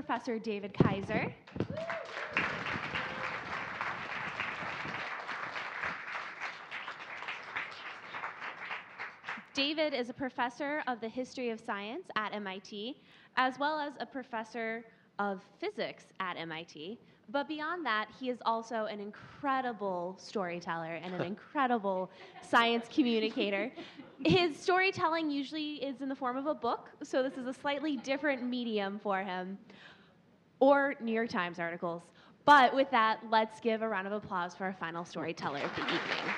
Professor David Kaiser. David is a professor of the history of science at MIT, as well as a professor of physics at MIT. But beyond that, he is also an incredible storyteller and an incredible science communicator. His storytelling usually is in the form of a book, so this is a slightly different medium for him, or New York Times articles. But with that, let's give a round of applause for our final storyteller of the evening.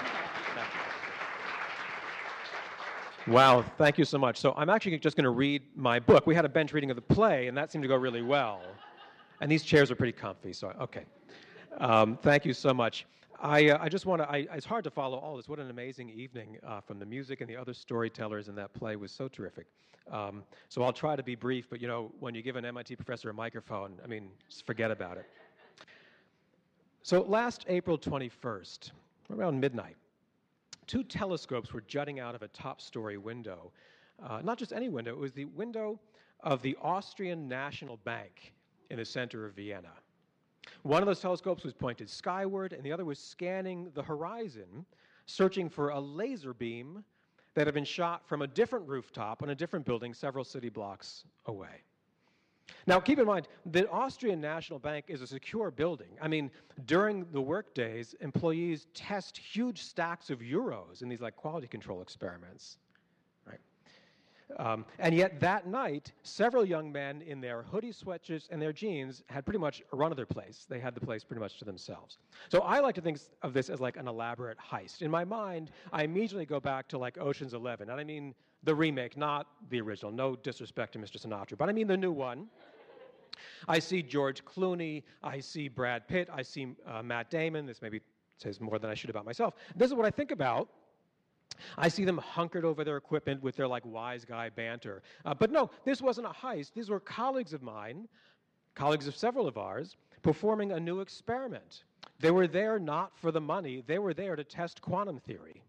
Wow, thank you so much. So I'm actually just going to read my book. We had a bench reading of the play, and that seemed to go really well. And these chairs are pretty comfy, so okay. Thank you so much. I just want to, it's hard to follow all this. What an amazing evening from the music and the other storytellers in that play was so terrific. So I'll try to be brief, but you know, when you give an MIT professor a microphone, I mean, just forget about it. So last April 21st, around midnight, 2 telescopes were jutting out of a top-story window. Not just any window, it was the window of the Austrian National Bank in the center of Vienna. One of those telescopes was pointed skyward, and the other was scanning the horizon, searching for a laser beam that had been shot from a different rooftop on a different building several city blocks away. Now, keep in mind, the Austrian National Bank is a secure building. I mean, during the work days, employees test huge stacks of euros in these like quality control experiments, right? And yet that night, several young men in their hoodie sweatshirts and their jeans had pretty much a run of their place. They had the place pretty much to themselves. So I like to think of this as like an elaborate heist. In my mind, I immediately go back to like Ocean's 11, and I mean the remake, not the original. No disrespect to Mr. Sinatra, but I mean the new one. I see George Clooney, I see Brad Pitt, I see Matt Damon. This maybe says more than I should about myself. This is what I think about. I see them hunkered over their equipment with their like wise guy banter. But no, this wasn't a heist. These were colleagues of mine, colleagues of several of ours, performing a new experiment. They were there not for the money. They were there to test quantum theory.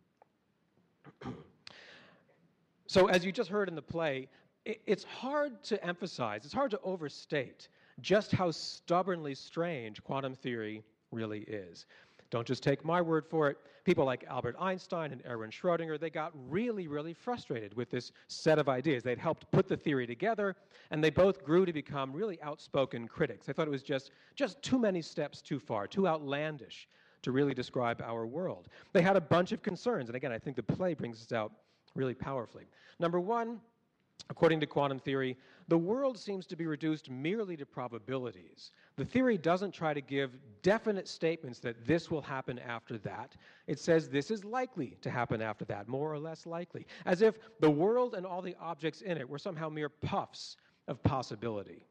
So as you just heard in the play, it's hard to emphasize, it's hard to overstate just how stubbornly strange quantum theory really is. Don't just take my word for it. People like Albert Einstein and Erwin Schrödinger, they got really, really frustrated with this set of ideas. They'd helped put the theory together, and they both grew to become really outspoken critics. They thought it was just too many steps too far, too outlandish to really describe our world. They had a bunch of concerns, and again, I think the play brings this out really powerfully. Number one, according to quantum theory, the world seems to be reduced merely to probabilities. The theory doesn't try to give definite statements that this will happen after that. It says this is likely to happen after that, more or less likely, as if the world and all the objects in it were somehow mere puffs of possibility.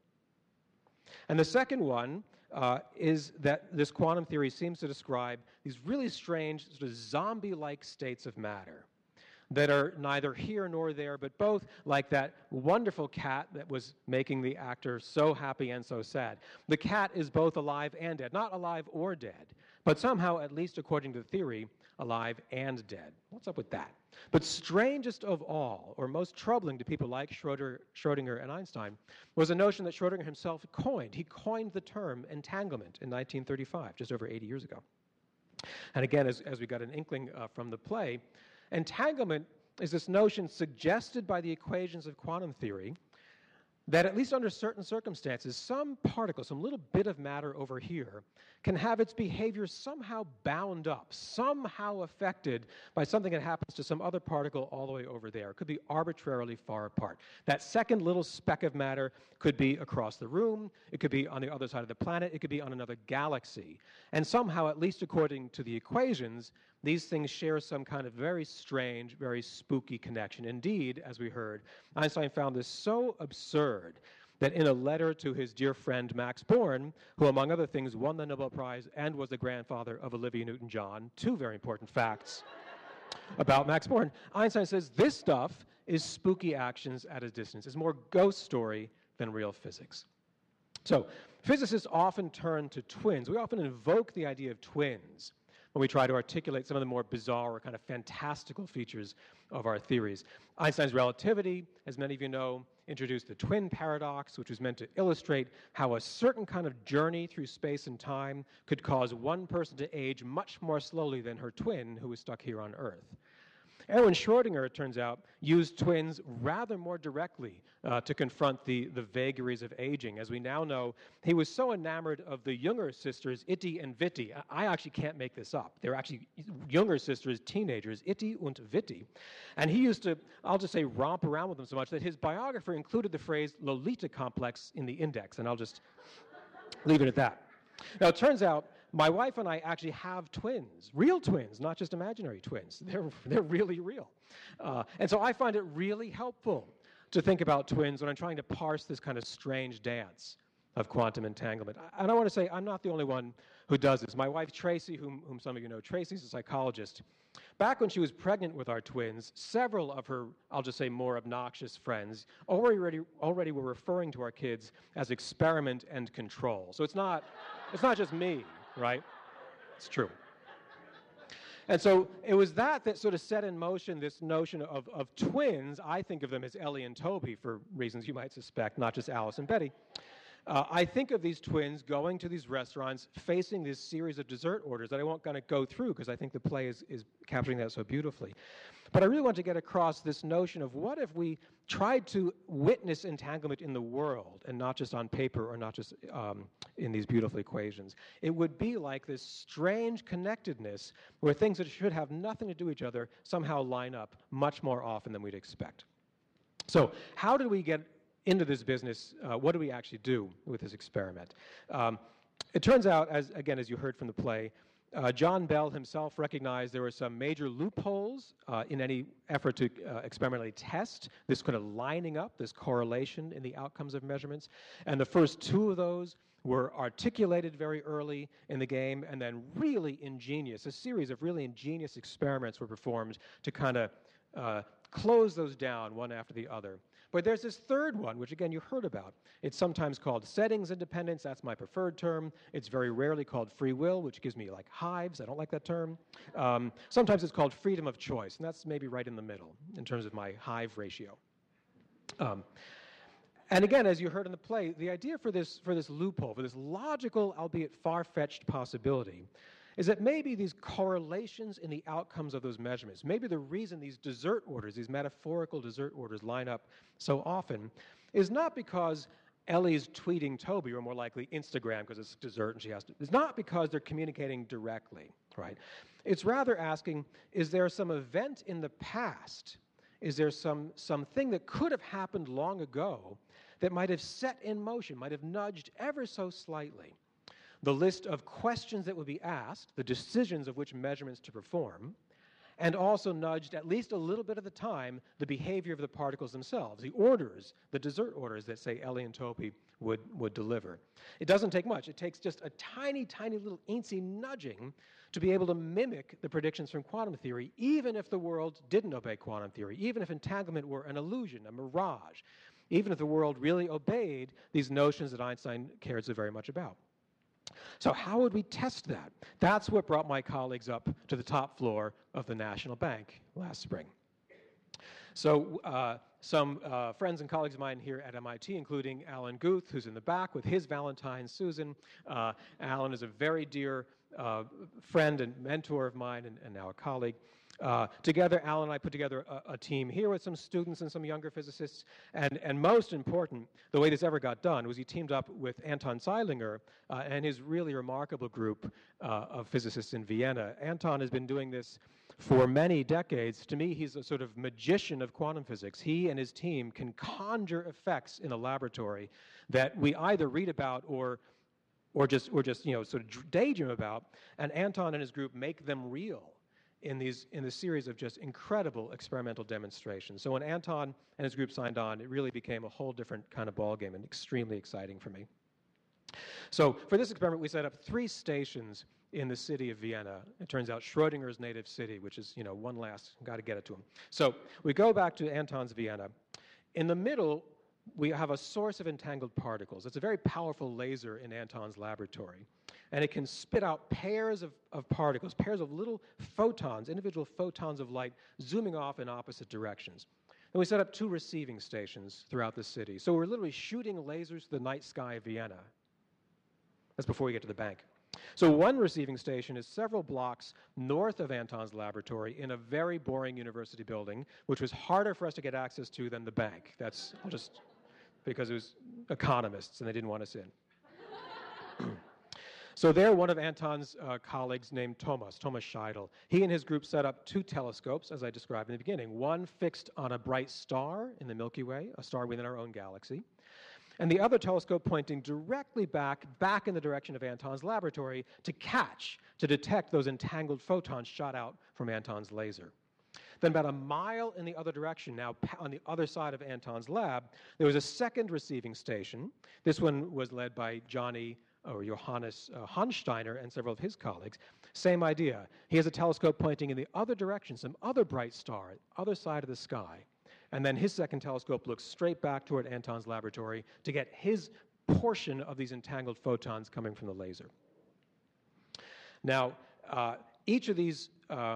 And the second one is that this quantum theory seems to describe these really strange, sort of zombie-like states of matter that are neither here nor there, but both like that wonderful cat that was making the actor so happy and so sad. The cat is both alive and dead, not alive or dead, but somehow, at least according to the theory, alive and dead. What's up with that? But strangest of all, or most troubling to people like Schrödinger and Einstein, was a notion that Schrödinger himself coined. He coined the term entanglement in 1935, just over 80 years ago. And again, as we got an inkling from the play, entanglement is this notion suggested by the equations of quantum theory that at least under certain circumstances, some particle, some little bit of matter over here, can have its behavior somehow bound up, somehow affected by something that happens to some other particle all the way over there. It could be arbitrarily far apart. That second little speck of matter could be across the room, it could be on the other side of the planet, it could be on another galaxy. And somehow, at least according to the equations, these things share some kind of very strange, very spooky connection. Indeed, as we heard, Einstein found this so absurd that in a letter to his dear friend Max Born, who among other things won the Nobel Prize and was the grandfather of Olivia Newton-John, 2 very important facts about Max Born, Einstein says this stuff is spooky actions at a distance. It's more ghost story than real physics. So physicists often turn to twins. We often invoke the idea of twins when we try to articulate some of the more bizarre or kind of fantastical features of our theories. Einstein's relativity, as many of you know, introduced the twin paradox, which was meant to illustrate how a certain kind of journey through space and time could cause one person to age much more slowly than her twin who was stuck here on Earth. Erwin Schrödinger, it turns out, used twins rather more directly to confront the vagaries of aging. As we now know, he was so enamored of the younger sisters, Itti and Vitti. I actually can't make this up. They're actually younger sisters, teenagers, Itti und Vitti. And he used to, I'll just say, romp around with them so much that his biographer included the phrase Lolita complex in the index, and I'll just leave it at that. Now, it turns out my wife and I actually have twins, real twins, not just imaginary twins. They're really real. And so I find it really helpful to think about twins when I'm trying to parse this kind of strange dance of quantum entanglement. And I want to say I'm not the only one who does this. My wife, Tracy, whom some of you know, Tracy's a psychologist. Back when she was pregnant with our twins, several of her, I'll just say, more obnoxious friends already were referring to our kids as experiment and control. So it's not just me, right? It's true. And so it was that sort of set in motion this notion of twins. I think of them as Ellie and Toby for reasons you might suspect, not just Alice and Betty. I think of these twins going to these restaurants, facing this series of dessert orders that I won't going to go through because I think the play is capturing that so beautifully. But I really want to get across this notion of what if we tried to witness entanglement in the world and not just on paper or not just in these beautiful equations. It would be like this strange connectedness where things that should have nothing to do with each other somehow line up much more often than we'd expect. So how did we get into this business? What do we actually do with this experiment? It turns out, as you heard from the play, John Bell himself recognized there were some major loopholes in any effort to experimentally test this kind of lining up, this correlation in the outcomes of measurements. And the first two of those were articulated very early in the game, and then a series of really ingenious experiments were performed to kind of close those down one after the other. But there's this third one, which again you heard about. It's sometimes called settings independence. That's my preferred term. It's very rarely called free will, which gives me like hives. I don't like that term. Sometimes it's called freedom of choice, and that's maybe right in the middle in terms of my hive ratio. And again, as you heard in the play, the idea for this loophole, for this logical, albeit far-fetched possibility, is that maybe these correlations in the outcomes of those measurements, maybe the reason these dessert orders, these metaphorical dessert orders line up so often is not because Ellie's tweeting Toby, or more likely Instagram because it's dessert and she has to, it's not because they're communicating directly, right? It's rather asking, is there some event in the past? Is there something that could have happened long ago that might have set in motion, might have nudged ever so slightly the list of questions that would be asked, the decisions of which measurements to perform, and also nudged at least a little bit of the time the behavior of the particles themselves, the orders, the dessert orders that, say, Ellie and Toby would deliver. It doesn't take much. It takes just a tiny, tiny little eensy nudging to be able to mimic the predictions from quantum theory, even if the world didn't obey quantum theory, even if entanglement were an illusion, a mirage, even if the world really obeyed these notions that Einstein cared so very much about. So how would we test that? That's what brought my colleagues up to the top floor of the National Bank last spring. So some friends and colleagues of mine here at MIT, including Alan Guth, who's in the back with his Valentine, Susan. Alan is a very dear friend and mentor of mine and now a colleague. Together, Alan and I put together a team here with some students and some younger physicists. And most important, the way this ever got done was he teamed up with Anton Zeilinger and his really remarkable group of physicists in Vienna. Anton has been doing this for many decades. To me, he's a sort of magician of quantum physics. He and his team can conjure effects in a laboratory that we either read about or just sort of daydream about. And Anton and his group make them real in this series of just incredible experimental demonstrations. So when Anton and his group signed on, it really became a whole different kind of ballgame and extremely exciting for me. So for this experiment, we set up 3 stations in the city of Vienna. It turns out Schrodinger's native city, which is, one last, got to get it to him. So we go back to Anton's Vienna. In the middle, we have a source of entangled particles. It's a very powerful laser in Anton's laboratory. And it can spit out pairs of particles, pairs of little photons, individual photons of light, zooming off in opposite directions. And we set up 2 receiving stations throughout the city. So we're literally shooting lasers to the night sky of Vienna. That's before we get to the bank. So one receiving station is several blocks north of Anton's laboratory in a very boring university building, which was harder for us to get access to than the bank. That's just because it was economists and they didn't want us in. So there, one of Anton's colleagues named Thomas Scheidel, he and his group set up 2 telescopes, as I described in the beginning, one fixed on a bright star in the Milky Way, a star within our own galaxy, and the other telescope pointing directly back in the direction of Anton's laboratory to detect those entangled photons shot out from Anton's laser. Then about a mile in the other direction, now on the other side of Anton's lab, there was a second receiving station. This one was led by Johannes Hansteiner and several of his colleagues. Same idea. He has a telescope pointing in the other direction, some other bright star, other side of the sky. And then his second telescope looks straight back toward Anton's laboratory to get his portion of these entangled photons coming from the laser. Now, each of these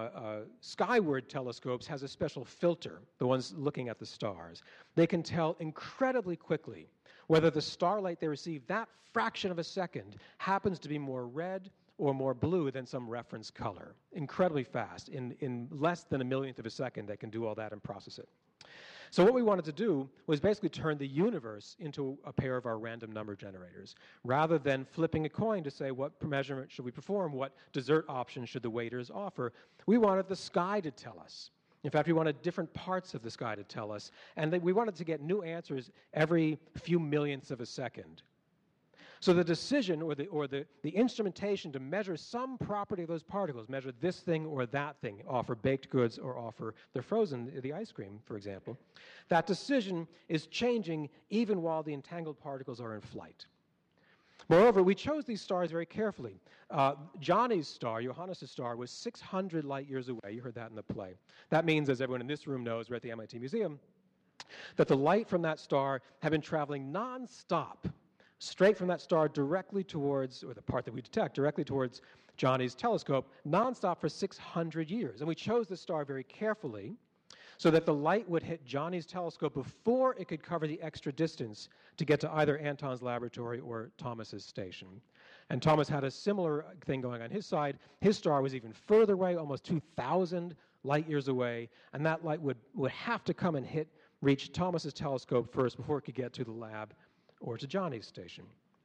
skyward telescopes has a special filter, the ones looking at the stars. They can tell incredibly quickly whether the starlight they receive that fraction of a second happens to be more red or more blue than some reference color. Incredibly fast. In less than a millionth of a second, they can do all that and process it. So what we wanted to do was basically turn the universe into a pair of our random number generators. Rather than flipping a coin to say what measurement should we perform, what dessert option should the waiters offer, we wanted the sky to tell us. In fact, we wanted different parts of the sky to tell us, and we wanted to get new answers every few millionths of a second. So the decision or the instrumentation to measure some property of those particles, measure this thing or that thing, offer baked goods or offer the ice cream, for example, that decision is changing even while the entangled particles are in flight. Moreover, we chose these stars very carefully. Johnny's star, Johannes' star, was 600 light years away. You heard that in the play. That means, as everyone in this room knows, we're at the MIT Museum, that the light from that star had been traveling nonstop straight from that star directly towards, or the part that we detect, directly towards Johnny's telescope, nonstop for 600 years. And we chose this star very carefully so that the light would hit Johnny's telescope before it could cover the extra distance to get to either Anton's laboratory or Thomas's station. And Thomas had a similar thing going on his side. His star was even further away, almost 2,000 light years away, and that light would have to come and reach Thomas's telescope first before it could get to the lab or to Johnny's station.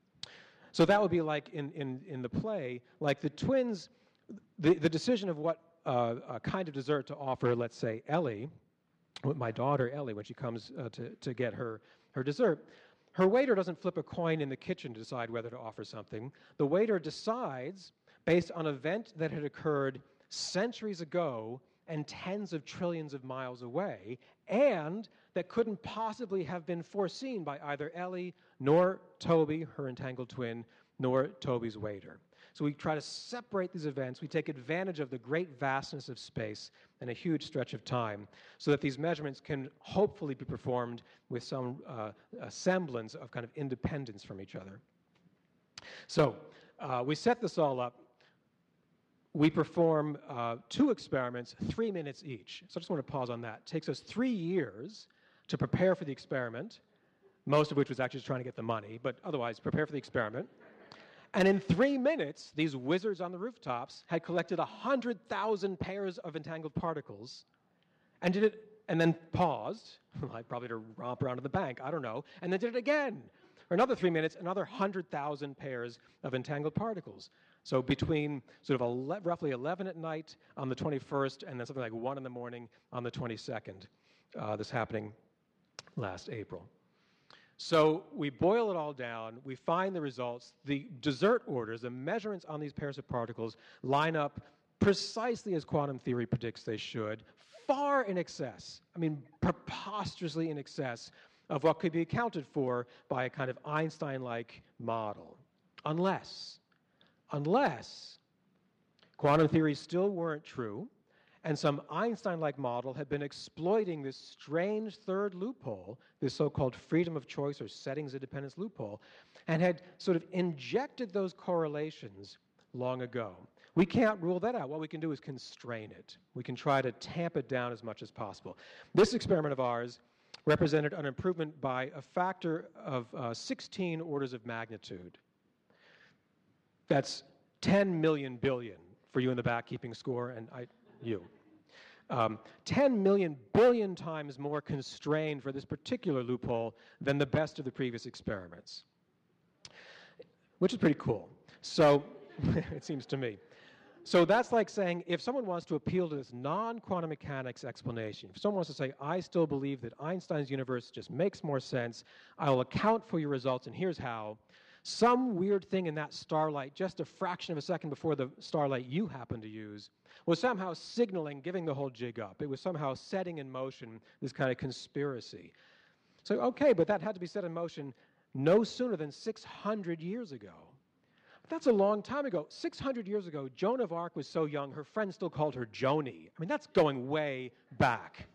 So that would be like in the play, like the twins, the decision of what kind of dessert to offer, let's say, Ellie, my daughter Ellie, when she comes to get her dessert, her waiter doesn't flip a coin in the kitchen to decide whether to offer something. The waiter decides based on an event that had occurred centuries ago and tens of trillions of miles away, and that couldn't possibly have been foreseen by either Ellie, nor Toby, her entangled twin, nor Toby's waiter. So we try to separate these events. We take advantage of the great vastness of space and a huge stretch of time so that these measurements can hopefully be performed with some semblance of kind of independence from each other. So we set this all up. We perform 2 experiments, 3 minutes each. So I just want to pause on that. It takes us 3 years to prepare for the experiment, most of which was actually just trying to get the money, but otherwise prepare for the experiment. And in 3 minutes, these wizards on the rooftops had collected 100,000 pairs of entangled particles and did it, and then paused, like probably to romp around to the bank, I don't know, and then did it again. For another 3 minutes, another 100,000 pairs of entangled particles. So between sort of roughly 11 at night on the 21st and then something like 1 in the morning on the 22nd, this happening last April. So we boil it all down, we find the results, the dessert orders, the measurements on these pairs of particles line up precisely as quantum theory predicts they should, far in excess, I mean preposterously in excess of what could be accounted for by a kind of Einstein-like model. Unless quantum theories still weren't true, and some Einstein-like model had been exploiting this strange third loophole, this so-called freedom of choice or settings independence loophole, and had sort of injected those correlations long ago. We can't rule that out. What we can do is constrain it. We can try to tamp it down as much as possible. This experiment of ours represented an improvement by a factor of 16 orders of magnitude. That's 10 million billion for you in the back keeping score, and you. 10 million billion times more constrained for this particular loophole than the best of the previous experiments, which is pretty cool. So, it seems to me. So that's like saying, if someone wants to appeal to this non-quantum mechanics explanation, if someone wants to say, I still believe that Einstein's universe just makes more sense, I will account for your results, and here's how, some weird thing in that starlight, just a fraction of a second before the starlight you happen to use, was somehow signaling, giving the whole jig up. It was somehow setting in motion this kind of conspiracy. So, okay, but that had to be set in motion no sooner than 600 years ago. That's a long time ago. 600 years ago, Joan of Arc was so young, her friends still called her Joni. I mean, that's going way back.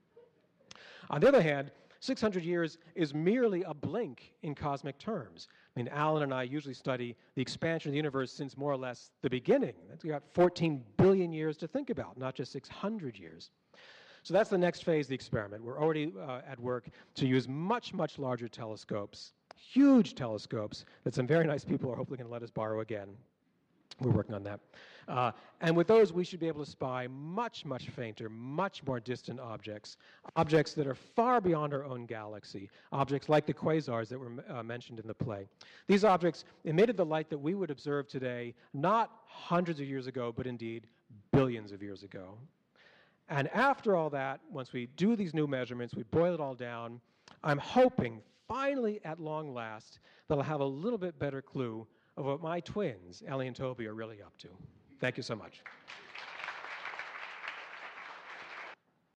On the other hand, 600 years is merely a blink in cosmic terms. I mean, Alan and I usually study the expansion of the universe since more or less the beginning. We've got 14 billion years to think about, not just 600 years. So that's the next phase of the experiment. We're already at work to use much, much larger telescopes, huge telescopes that some very nice people are hopefully going to let us borrow again. We're working on that. And with those, we should be able to spy much, much fainter, much more distant objects, objects that are far beyond our own galaxy, objects like the quasars that were mentioned in the play. These objects emitted the light that we would observe today, not hundreds of years ago, but indeed billions of years ago. And after all that, once we do these new measurements, we boil it all down, I'm hoping, finally, at long last, that I'll have a little bit better clue of what my twins, Ellie and Toby, are really up to. Thank you so much.